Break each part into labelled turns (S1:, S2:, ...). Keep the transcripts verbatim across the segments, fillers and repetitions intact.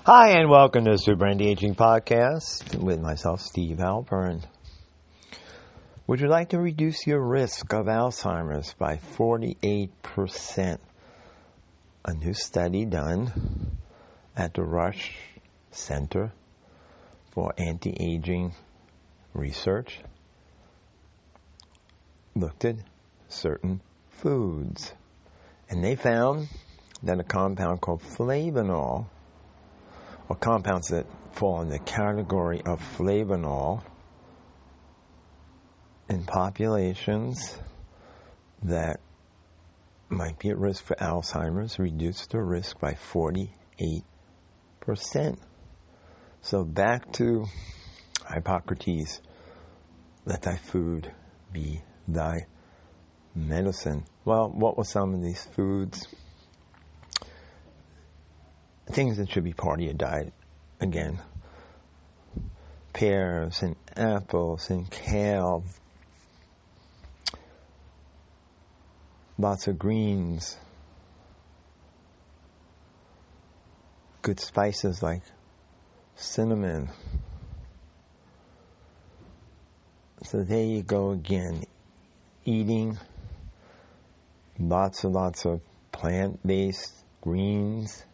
S1: Hi, and welcome to the Super Anti-Aging Podcast with myself, Steve Halpern. Would you like to reduce your risk of Alzheimer's by forty-eight percent? A new study done at the Rush Center for Anti-Aging Research looked at certain foods. And they found that a compound called flavanol, or compounds that fall in the category of flavanol, in populations that might be at risk for Alzheimer's, reduced the risk by forty-eight percent. So back to Hippocrates, let thy food be thy medicine. Well, what were some of these foods? Things that should be part of your diet. Again, pears and apples and kale, lots of greens, good spices like cinnamon. So there you go again, eating lots and lots of plant-based greens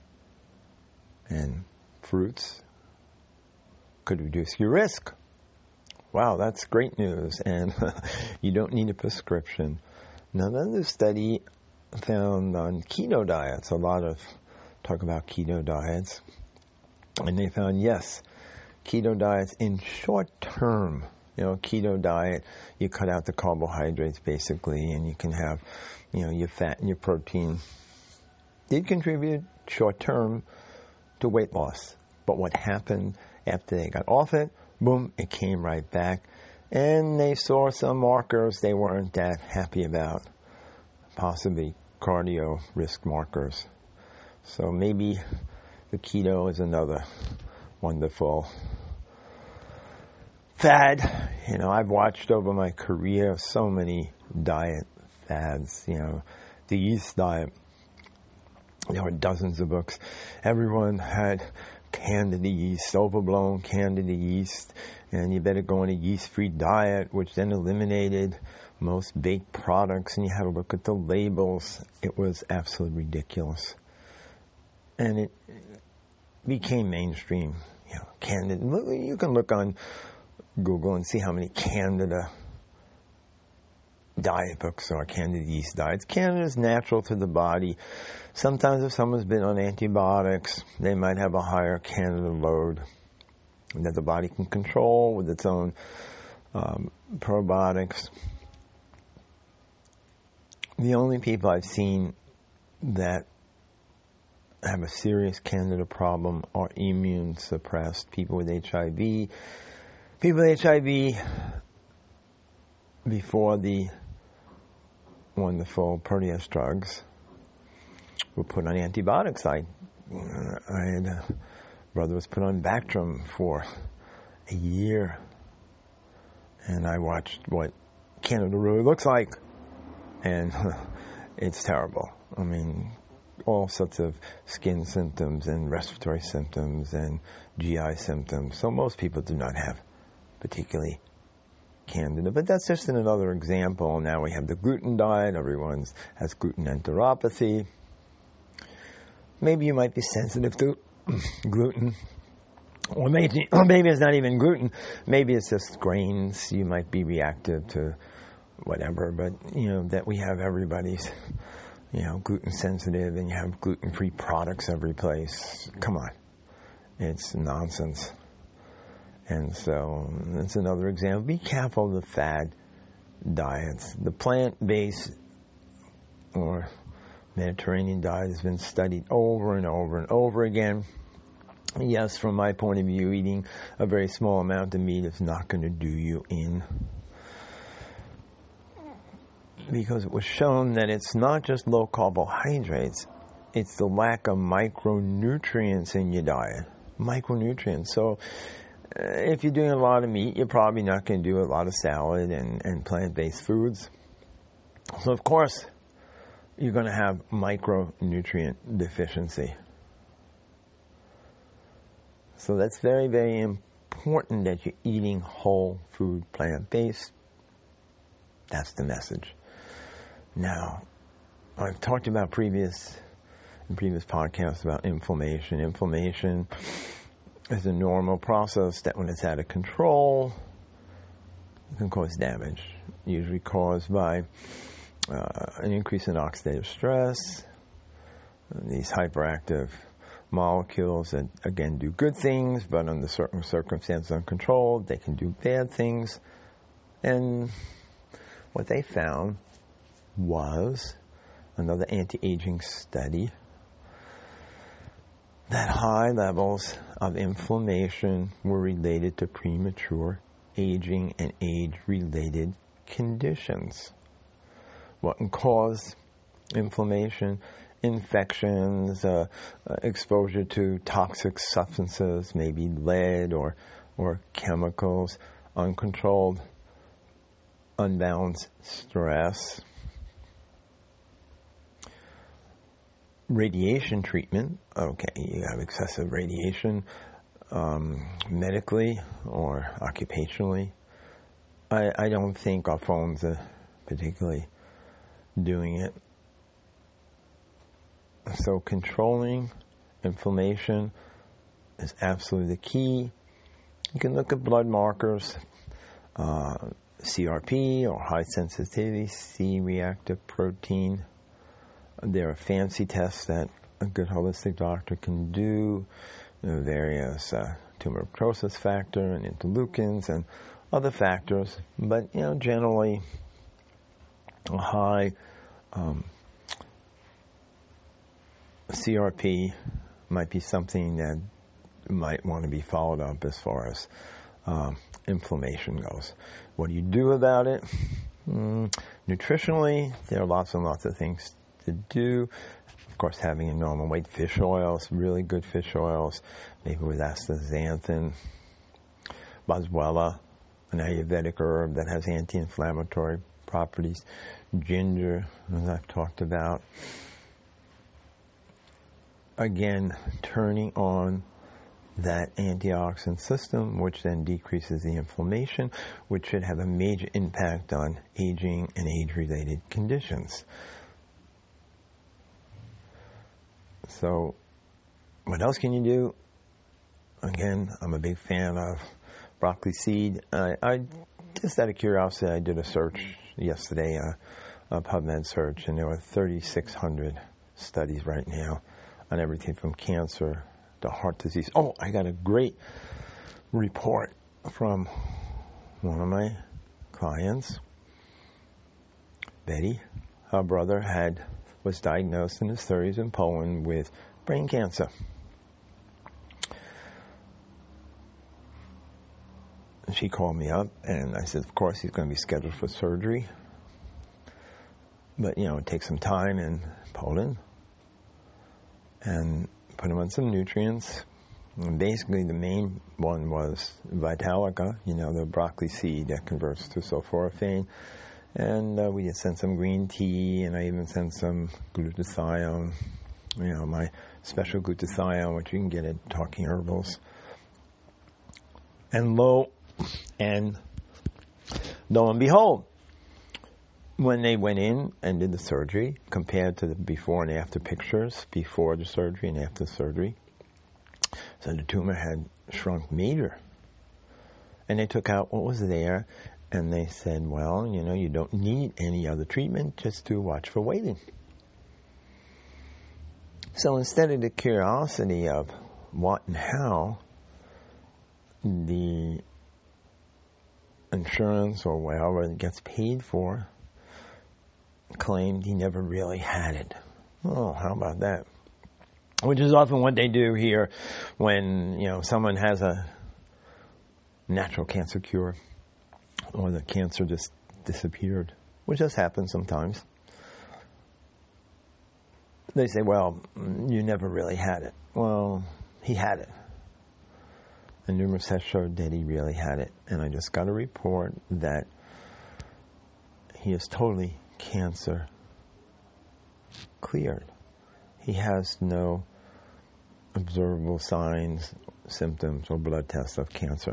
S1: and fruits could reduce your risk. Wow, that's great news, and you don't need a prescription. Now, another study found on keto diets, a lot of talk about keto diets, and they found, yes, keto diets in short term, you know, keto diet, you cut out the carbohydrates basically, and you can have, you know, your fat and your protein, did contribute short term to weight loss. But what happened after they got off it, boom, it came right back. And they saw some markers they weren't that happy about, possibly cardio risk markers. So maybe the keto is another wonderful fad. You know, I've watched over my career so many diet fads, you know, the yeast diet. There were dozens of books. Everyone had Candida yeast, overblown Candida yeast, and you better go on a yeast-free diet, which then eliminated most baked products, and you had to look at the labels. It was absolutely ridiculous. And it became mainstream. You know, Candida. You can look on Google and see how many Candida diet books are, Candida yeast diets. Candida is natural to the body. Sometimes if someone's been on antibiotics, they might have a higher Candida load that the body can control with its own um, probiotics. The only people I've seen that have a serious Candida problem are immune suppressed, people with H I V. People with H I V before the wonderful Proteus drugs were put on antibiotics. I, I had a brother was put on Bactrim for a year, and I watched what Candida really looks like, and it's terrible. I mean, all sorts of skin symptoms and respiratory symptoms and G I symptoms. So most people do not have particularly Candida, but that's just another example. Now we have the gluten diet. Everyone has gluten enteropathy. Maybe you might be sensitive to gluten, or maybe, or maybe it's not even gluten. Maybe it's just grains. You might be reactive to whatever, but you know that we have everybody's, you know, gluten sensitive, and you have gluten-free products every place. Come on, it's nonsense. And so that's another example. Be careful of the fad diets. The plant-based or Mediterranean diet has been studied over and over and over again. Yes, from my point of view, eating a very small amount of meat is not going to do you in. Because it was shown that it's not just low carbohydrates, it's the lack of micronutrients in your diet. Micronutrients. So if you're doing a lot of meat, you're probably not going to do a lot of salad and, and plant-based foods. So, of course, you're going to have micronutrient deficiency. So that's very, very important that you're eating whole food, plant-based. That's the message. Now, I've talked about previous in previous podcasts about inflammation. Inflammation is a normal process that when it's out of control, it can cause damage, usually caused by uh, an increase in oxidative stress, these hyperactive molecules that, again, do good things, but under certain circumstances uncontrolled, they can do bad things. And what they found was another anti-aging study that high levels of inflammation were related to premature aging and age-related conditions. What can cause inflammation? Infections, uh, uh, exposure to toxic substances, maybe lead or or chemicals, uncontrolled, unbalanced stress, radiation treatment. Okay, you have excessive radiation, um, medically or occupationally. I, I don't think our phones are particularly doing it. So controlling inflammation is absolutely the key. You can look at blood markers, uh, C R P or high sensitivity C-reactive protein. There are fancy tests that a good holistic doctor can do, you know, various uh, tumor necrosis factor and interleukins and other factors. But, you know, generally a high um, C R P might be something that might want to be followed up as far as um, inflammation goes. What do you do about it? Mm, nutritionally, there are lots and lots of things to do. Of course, having a normal weight fish oils, really good fish oils, maybe with astaxanthin, boswellia, an Ayurvedic herb that has anti-inflammatory properties, ginger, as I've talked about. Again, turning on that antioxidant system, which then decreases the inflammation, which should have a major impact on aging and age-related conditions. So, what else can you do? Again, I'm a big fan of broccoli seed. I, I just out of curiosity, I did a search yesterday, a, a PubMed search, and there were thirty-six hundred studies right now on everything from cancer to heart disease. Oh, I got a great report from one of my clients, Betty. Her brother had was diagnosed in his thirties in Poland with brain cancer. And she called me up, and I said, of course, he's going to be scheduled for surgery. But, you know, it takes some time in Poland. And put him on some nutrients. And basically, the main one was Vitalica, you know, the broccoli seed that converts to sulforaphane. And uh, we just sent some green tea, and I even sent some glutathione, you know, my special glutathione, which you can get at Talking Herbals. And lo, and lo and behold, when they went in and did the surgery, compared to the before and after pictures, before the surgery and after the surgery, so the tumor had shrunk major. And they took out what was there, and they said, well, you know, you don't need any other treatment, just to watch for waiting. So instead of the curiosity of what and how, the insurance or whatever it gets paid for claimed he never really had it. Oh, how about that? Which is often what they do here when, you know, someone has a natural cancer cure or the cancer just disappeared, which does happen sometimes. They say, well, you never really had it. Well, he had it. And numerous tests showed that he really had it. And I just got a report that he is totally cancer cleared. He has no observable signs, symptoms, or blood tests of cancer.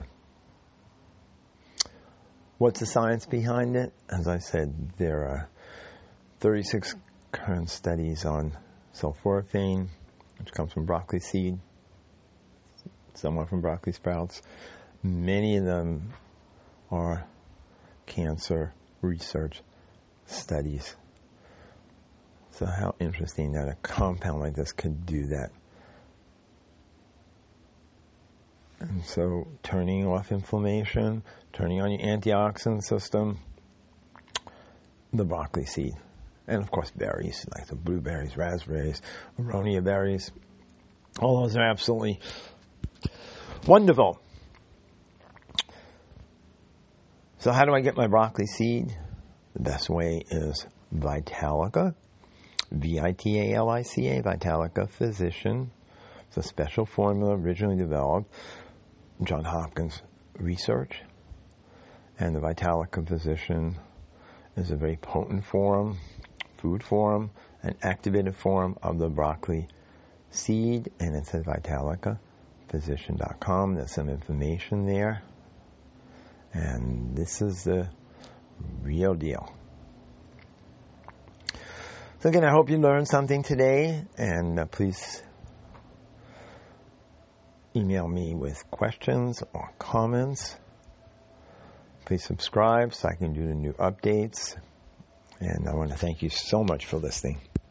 S1: What's the science behind it? As I said, there are thirty-six current studies on sulforaphane, which comes from broccoli seed, somewhat from broccoli sprouts. Many of them are cancer research studies. So how interesting that a compound like this could do that. And so turning off inflammation, turning on your antioxidant system, the broccoli seed. And of course berries, like the blueberries, raspberries, aronia berries. All those are absolutely wonderful. So how do I get my broccoli seed? The best way is Vitalica, V I T A L I C A, Vitalica Physician. It's a special formula originally developed Johns Hopkins research. And the Vitalica Physician is a very potent form, food form, an activated form of the broccoli seed. And it's at vitalica physician dot com. There's some information there. And this is the real deal. So again, I hope you learned something today. And uh, please email me with questions or comments. Please subscribe so I can do the new updates. And I want to thank you so much for listening.